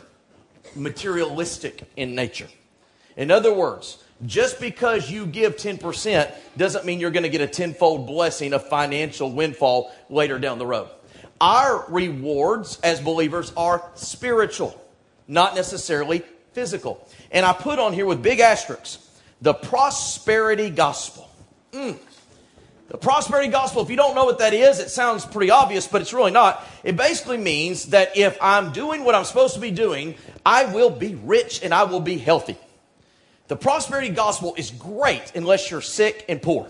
materialistic in nature. In other words, just because you give ten percent doesn't mean you're going to get a tenfold blessing of financial windfall later down the road. Our rewards as believers are spiritual, not necessarily physical. And I put on here with big asterisks, the prosperity gospel. Mm. The prosperity gospel, if you don't know what that is, it sounds pretty obvious, but it's really not. It basically means that if I'm doing what I'm supposed to be doing, I will be rich and I will be healthy. The prosperity gospel is great unless you're sick and poor.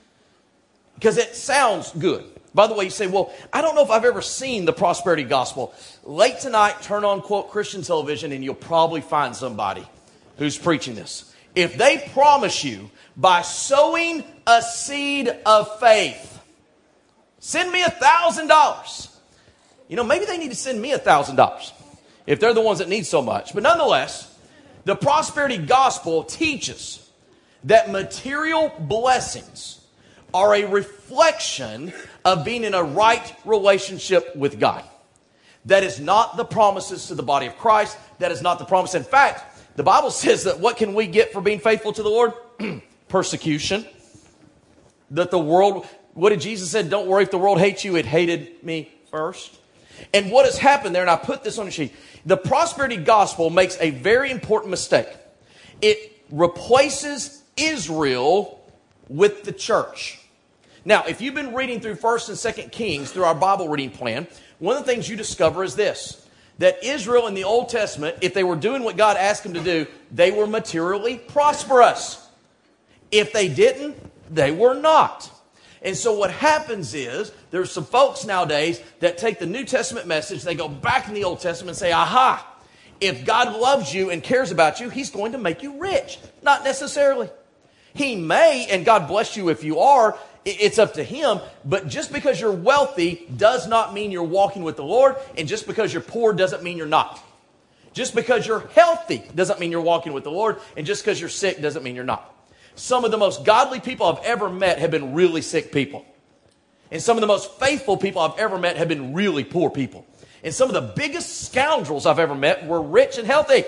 Because it sounds good. By the way, you say, well, I don't know if I've ever seen the prosperity gospel. Late tonight, turn on, quote, Christian television, and you'll probably find somebody who's preaching this. If they promise you by sowing a seed of faith, send me a thousand dollars. You know, maybe they need to send me a thousand dollars if they're the ones that need so much. But nonetheless, the prosperity gospel teaches that material blessings are a reflection of being in a right relationship with God. That is not the promises to the body of Christ. That is not the promise. In fact, the Bible says that what can we get for being faithful to the Lord? Persecution. That the world, what did Jesus say? Don't worry if the world hates you, it hated me first. And what has happened there, and I put this on the sheet, the prosperity gospel makes a very important mistake. It replaces Israel with the church. Now, if you've been reading through First and Second Kings through our Bible reading plan, one of the things you discover is this, that Israel in the Old Testament, if they were doing what God asked them to do, they were materially prosperous. If they didn't, they were not. And so what happens is, there's some folks nowadays that take the New Testament message, they go back in the Old Testament and say, aha, if God loves you and cares about you, He's going to make you rich. Not necessarily. He may, and God bless you if you are, it's up to Him, but just because you're wealthy does not mean you're walking with the Lord, and just because you're poor doesn't mean you're not. Just because you're healthy doesn't mean you're walking with the Lord, and just because you're sick doesn't mean you're not. Some of the most godly people I've ever met have been really sick people. And some of the most faithful people I've ever met have been really poor people. And some of the biggest scoundrels I've ever met were rich and healthy.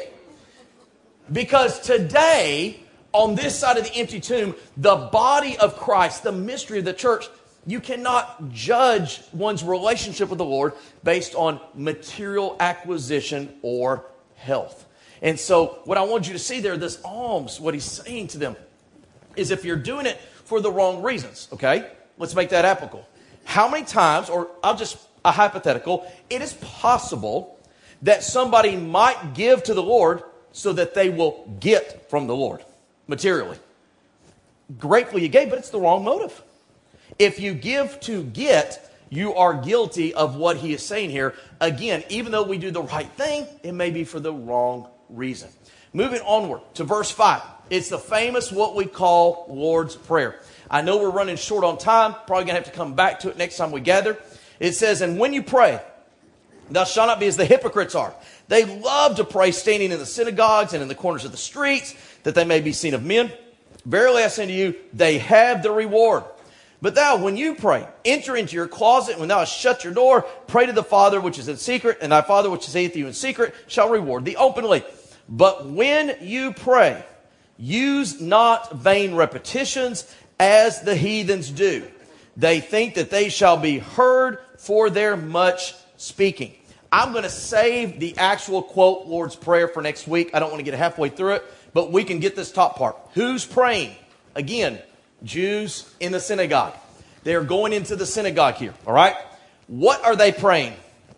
Because today, on this side of the empty tomb, the body of Christ, the mystery of the church, you cannot judge one's relationship with the Lord based on material acquisition or health. And so what I want you to see there, this alms, what He's saying to them, is if you're doing it for the wrong reasons, okay? Let's make that applicable. How many times, or I'll just, a hypothetical, it is possible that somebody might give to the Lord so that they will get from the Lord materially. Gratefully you gave, but it's the wrong motive. If you give to get, you are guilty of what He is saying here. Again, even though we do the right thing, it may be for the wrong reason. Moving onward to verse five. It's the famous, what we call Lord's Prayer. I know we're running short on time. Probably going to have to come back to it next time we gather. It says, and when you pray, thou shalt not be as the hypocrites are. They love to pray standing in the synagogues and in the corners of the streets, that they may be seen of men. Verily I say unto you, they have the reward. But thou, when you pray, enter into your closet, and when thou hast shut your door, pray to the Father which is in secret, and thy Father which seeth you in secret shall reward thee openly. But when you pray, use not vain repetitions as the heathens do. They think that they shall be heard for their much speaking. I'm going to save the actual quote Lord's Prayer for next week. I don't want to get halfway through it, but we can get this top part. Who's praying? Again, Jews in the synagogue. They are going into the synagogue here, all right? What are they praying?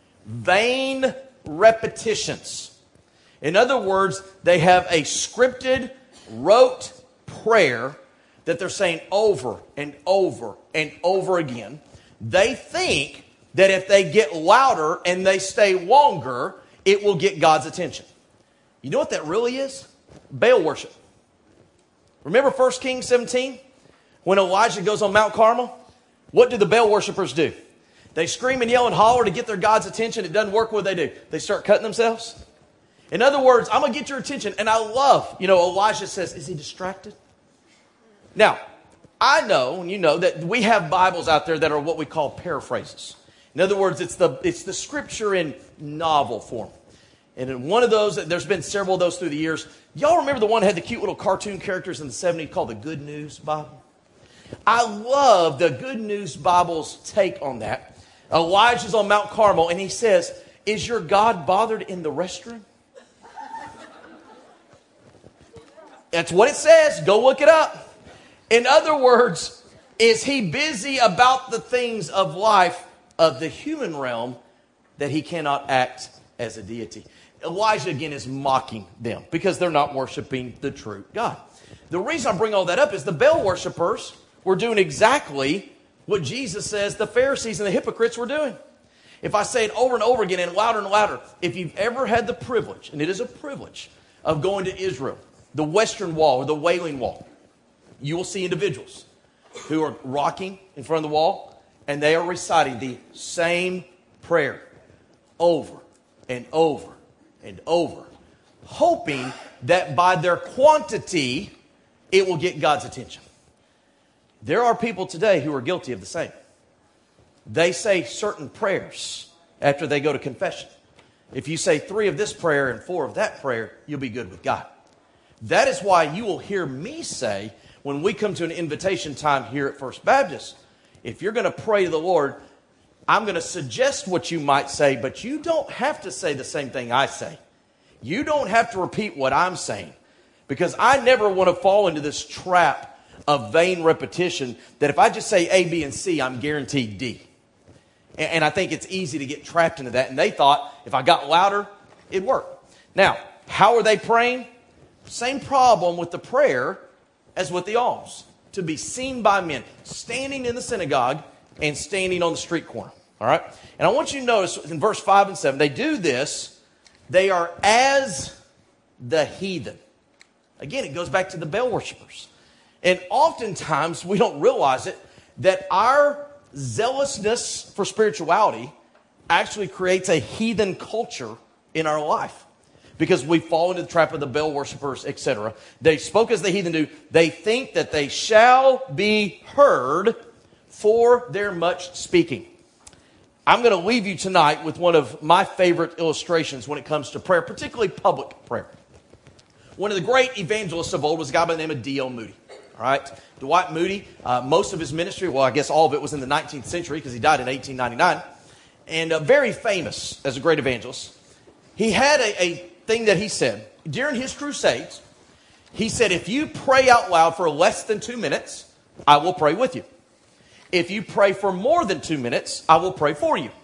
Vain repetitions. In other words, they have a scripted, rote prayer that they're saying over and over and over again. They think that if they get louder and they stay longer, it will get God's attention. You know what that really is? Baal worship. Remember First Kings seventeen? When Elijah goes on Mount Carmel? What do the Baal worshipers do? They scream and yell and holler to get their God's attention. It doesn't work. What do they do? They start cutting themselves. In other words, I'm going to get your attention. And I love, you know, Elijah says, is he distracted? Now, I know, and you know, that we have Bibles out there that are what we call paraphrases. In other words, it's the it's the scripture in novel form. And in one of those, there's been several of those through the years. Y'all remember the one that had the cute little cartoon characters in the seventies called the Good News Bible? I love the Good News Bible's take on that. Elijah's on Mount Carmel, and he says, is your God bothered in the restroom? That's what it says. Go look it up. In other words, is he busy about the things of life of the human realm that he cannot act as a deity? Elijah, again, is mocking them because they're not worshiping the true God. The reason I bring all that up is the Baal worshipers were doing exactly what Jesus says the Pharisees and the hypocrites were doing. If I say it over and over again and louder and louder, if you've ever had the privilege, and it is a privilege, of going to Israel, the Western Wall or the Wailing Wall, you will see individuals who are rocking in front of the wall, and they are reciting the same prayer over and over and over, hoping that by their quantity, it will get God's attention. There are people today who are guilty of the same. They say certain prayers after they go to confession. If you say three of this prayer and four of that prayer, you'll be good with God. That is why you will hear me say, when we come to an invitation time here at First Baptist, if you're going to pray to the Lord, I'm going to suggest what you might say, but you don't have to say the same thing I say. You don't have to repeat what I'm saying, because I never want to fall into this trap of vain repetition that if I just say A, B, and C, I'm guaranteed D. And I think it's easy to get trapped into that. And they thought if I got louder, it'd work. Now, how are they praying? Same problem with the prayer as with the alms. To be seen by men, standing in the synagogue and standing on the street corner. All right? And I want you to notice in verse five and seven, they do this. They are as the heathen. Again, it goes back to the Baal worshipers. And oftentimes, we don't realize it, that our zealousness for spirituality actually creates a heathen culture in our life, because we fall into the trap of the Baal worshipers, et cetera. They spoke as the heathen do. They think that they shall be heard for their much speaking. I'm going to leave you tonight with one of my favorite illustrations when it comes to prayer, particularly public prayer. One of the great evangelists of old was a guy by the name of D L Moody. All right, Dwight Moody, uh, most of his ministry, well, I guess all of it was in the nineteenth century because he died in eighteen ninety-nine, and uh, very famous as a great evangelist. He had a, a thing that he said during his crusades. He said, if you pray out loud for less than two minutes, I will pray with you. If you pray for more than two minutes, I will pray for you.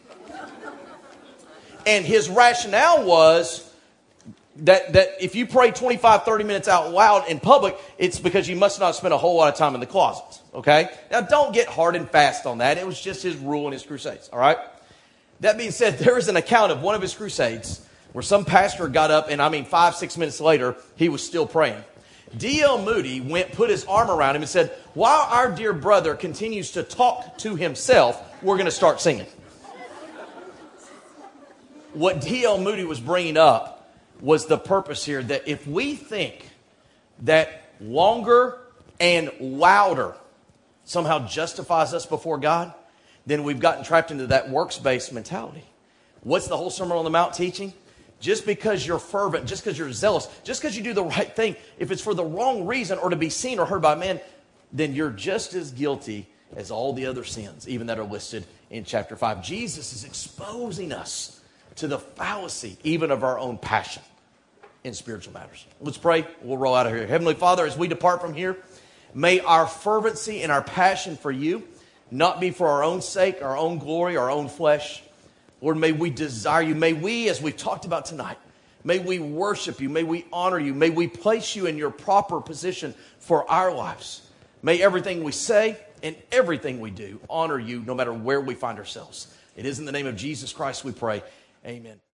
And his rationale was That, that if you pray twenty-five, thirty minutes out loud in public, it's because you must not spend a whole lot of time in the closet. Okay? Now, don't get hard and fast on that. It was just his rule in his crusades. All right? That being said, there is an account of one of his crusades where some pastor got up, and I mean, five, six minutes later, he was still praying. D L Moody went, put his arm around him and said, while our dear brother continues to talk to himself, we're going to start singing. What D L Moody was bringing up was the purpose here, that if we think that longer and louder somehow justifies us before God, then we've gotten trapped into that works-based mentality. What's the whole Sermon on the Mount teaching? Just because you're fervent, just because you're zealous, just because you do the right thing, if it's for the wrong reason or to be seen or heard by men, then you're just as guilty as all the other sins, even that are listed in chapter five. Jesus is exposing us to the fallacy even of our own passion in spiritual matters. Let's pray. We'll roll out of here. Heavenly Father, as we depart from here, may our fervency and our passion for you not be for our own sake, our own glory, our own flesh. Lord, may we desire you. May we, as we've talked about tonight, may we worship you. May we honor you. May we place you in your proper position for our lives. May everything we say and everything we do honor you no matter where we find ourselves. It is in the name of Jesus Christ we pray. Amen.